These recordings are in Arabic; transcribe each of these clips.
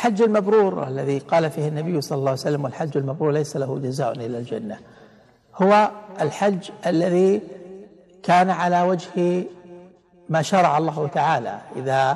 الحج المبرور الذي قال فيه النبي صلى الله عليه وسلم: والحج المبرور ليس له جزاء إلا الجنة، هو الحج الذي كان على وجه ما شرع الله تعالى. إذا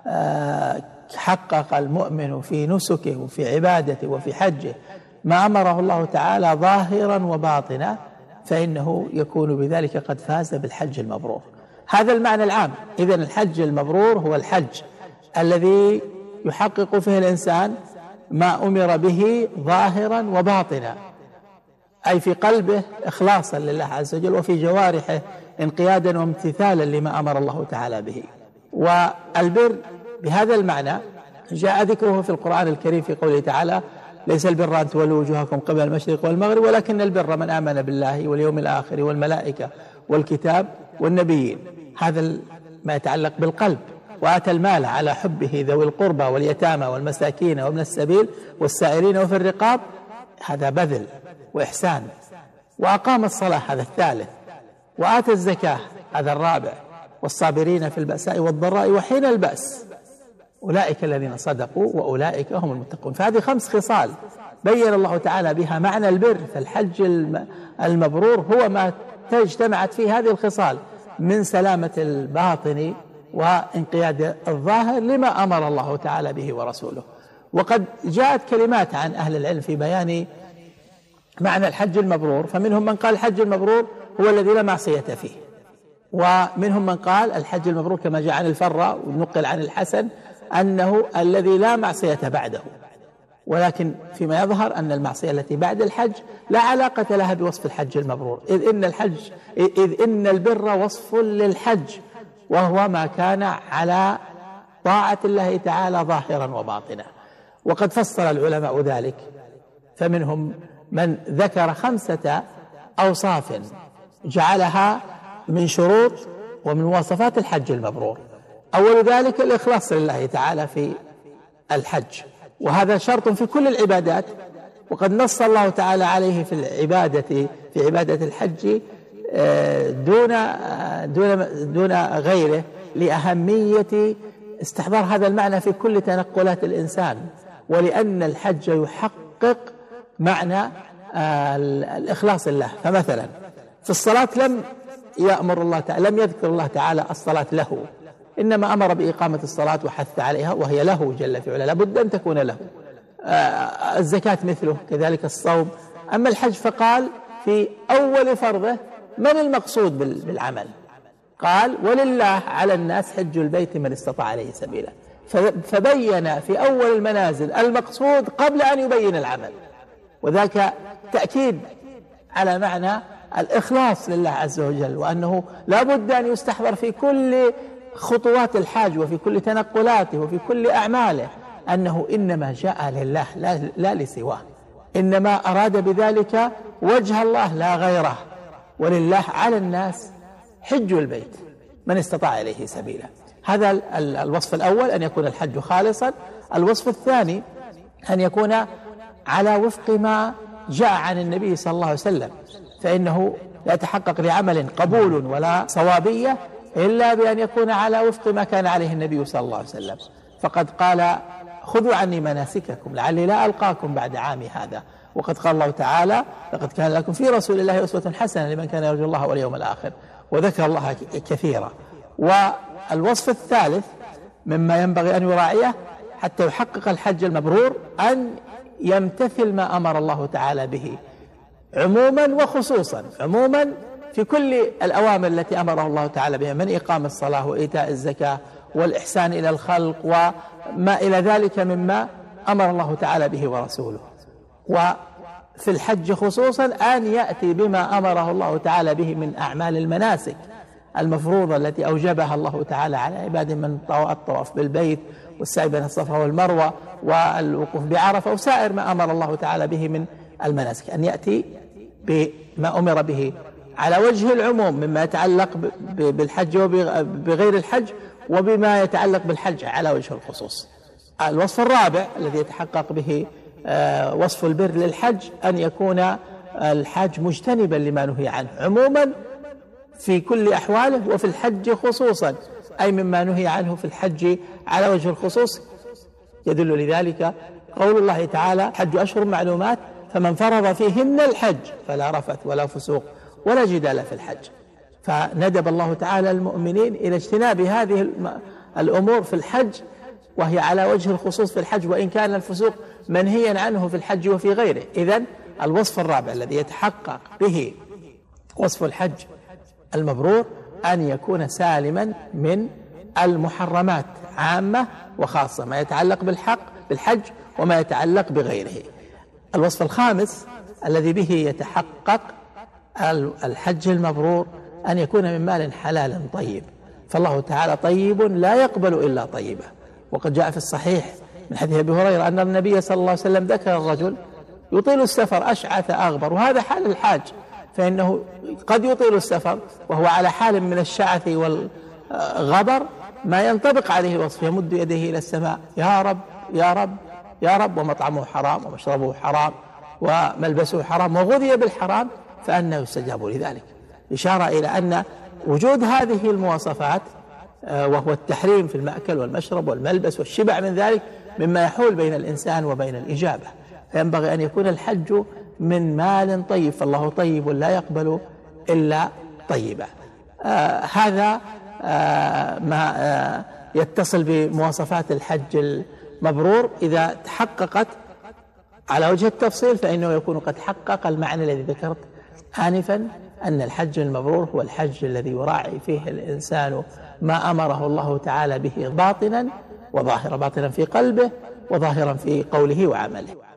حقق المؤمن في نسكه وفي عبادته وفي حجه ما أمره الله تعالى ظاهرا وباطنا فإنه يكون بذلك قد فاز بالحج المبرور. هذا المعنى العام. إذن الحج المبرور هو الحج الذي يحقق فيه الإنسان ما أمر به ظاهرا وباطنا، أي في قلبه إخلاصا لله عز وجل، وفي جوارحه انقيادا وامتثالا لما أمر الله تعالى به. والبر بهذا المعنى جاء ذكره في القرآن الكريم في قوله تعالى: ليس البر أن تولوا وجوهكم قبل المشرق والمغرب ولكن البر من آمن بالله واليوم الآخر والملائكة والكتاب والنبيين. هذا ما يتعلق بالقلب. وآتى المال على حبه ذوي القربى واليتامى والمساكين وابن السبيل والسائرين وفي الرقاب، هذا بذل وإحسان. وأقام الصلاة، هذا الثالث. وآتى الزكاة، هذا الرابع. والصابرين في البأساء والضراء وحين البأس أولئك الذين صدقوا وأولئك هم المتقون. فهذه 5 خصال بين الله تعالى بها معنى البر. فالحج المبرور هو ما اجتمعت فيه هذه الخصال من سلامة الباطن وانقياد الظاهر لما أمر الله تعالى به ورسوله. وقد جاءت كلمات عن أهل العلم في بيان معنى الحج المبرور، فمنهم من قال الحج المبرور هو الذي لا معصية فيه، ومنهم من قال الحج المبرور كما جاء عن الفراء ونقل عن الحسن أنه الذي لا معصية بعده. ولكن فيما يظهر أن المعصية التي بعد الحج لا علاقة لها بوصف الحج المبرور، إذ إن البر وصف للحج، وهو ما كان على طاعة الله تعالى ظاهرا وباطنا. وقد فصل العلماء ذلك، فمنهم من ذكر 5 أوصاف جعلها من شروط ومن مواصفات الحج المبرور. أول ذلك الإخلاص لله تعالى في الحج، وهذا شرط في كل العبادات، وقد نص الله تعالى عليه في عبادة الحج دون غيره لأهمية استحضار هذا المعنى في كل تنقلات الإنسان، ولأن الحج يحقق معنى الإخلاص لله. فمثلا في الصلاة لم يذكر الله تعالى الصلاة له، إنما أمر بإقامة الصلاة وحث عليها، وهي له جل في علا، لابد أن تكون له. الزكاة مثله، كذلك الصوم. أما الحج فقال في أول فرضه من المقصود بالعمل؟ قال: ولله على الناس حج البيت من استطاع عليه سبيلا. فبين في أول المنازل المقصود قبل أن يبين العمل، وذاك تأكيد على معنى الإخلاص لله عز وجل، وأنه لا بد أن يستحضر في كل خطوات الحاج وفي كل تنقلاته وفي كل أعماله أنه إنما جاء لله لا لسواه، إنما أراد بذلك وجه الله لا غيره. ولله على الناس حج البيت من استطاع إليه سبيلا. هذا الوصف الأول، أن يكون الحج خالصا. الوصف الثاني أن يكون على وفق ما جاء عن النبي صلى الله عليه وسلم، فإنه لا يتحقق لعمل قبول ولا صوابية إلا بأن يكون على وفق ما كان عليه النبي صلى الله عليه وسلم. فقد قال: خذوا عني مناسككم لعلي لا ألقاكم بعد عامي هذا. وقد قال الله تعالى: لقد كان لكم في رسول الله أسوة حسنة لمن كان يرجو الله واليوم الآخر، وذكر الله كثيرا. والوصف الثالث مما ينبغي أن يراعيه حتى يحقق الحج المبرور أن يمتثل ما أمر الله تعالى به عموما وخصوصا. عموما في كل الأوامر التي أمره الله تعالى بها من إقام الصلاة وإيتاء الزكاة والإحسان إلى الخلق وما إلى ذلك مما أمر الله تعالى به ورسوله. وفي الحج خصوصا أن يأتي بما أمره الله تعالى به من أعمال المناسك المفروضة التي أوجبها الله تعالى على عباده، من الطواف بالبيت والسعي بين الصفا والمروة والوقوف بعرفة وسائر ما أمر الله تعالى به من المناسك، أن يأتي بما أمر به على وجه العموم مما يتعلق بالحج وبغير الحج، وبما يتعلق بالحج على وجه الخصوص. الوصف الرابع الذي يتحقق به وصف البر للحج أن يكون الحاج مجتنبا لما نهي عنه عموما في كل أحواله، وفي الحج خصوصا، أي مما نهي عنه في الحج على وجه الخصوص يدل لذلك قول الله تعالى: حج أشهر معلومات فمن فرض فيهن الحج فلا رفث ولا فسوق ولا جدال في الحج. فندب الله تعالى المؤمنين إلى اجتناب هذه الأمور في الحج، وهي على وجه الخصوص في الحج، وإن كان الفسوق منهيا عنه في الحج وفي غيره. إذن الوصف الرابع الذي يتحقق به وصف الحج المبرور أن يكون سالما من المحرمات عامة وخاصة، ما يتعلق بالحج وما يتعلق بغيره. الوصف الخامس الذي به يتحقق الحج المبرور أن يكون من مال حلال طيب، فالله تعالى طيب لا يقبل إلا طيبه. وقد جاء في الصحيح من حديث أبي هريرة أن النبي صلى الله عليه وسلم ذكر الرجل يطيل السفر أشعث أغبر، وهذا حال الحاج، فإنه قد يطيل السفر وهو على حال من الشعث والغبر ما ينطبق عليه الوصف، يمد يديه إلى السماء: يا رب يا رب يا رب، ومطعمه حرام ومشربه حرام وملبسه حرام وغذي بالحرام، فأنه يستجاب لذلك. إشارة إلى أن وجود هذه المواصفات وهو التحريم في المأكل والمشرب والملبس والشبع من ذلك مما يحول بين الإنسان وبين الإجابة، فينبغي أن يكون الحج من مال طيب، فالله طيب لا يقبل إلا طيبا. هذا ما يتصل بمواصفات الحج المبرور. إذا تحققت على وجه التفصيل فإنه يكون قد حقق المعنى الذي ذكرت آنفا، أن الحج المبرور هو الحج الذي يراعي فيه الإنسان ما أمره الله تعالى به باطنا وظاهرا، باطنا في قلبه وظاهرا في قوله وعمله.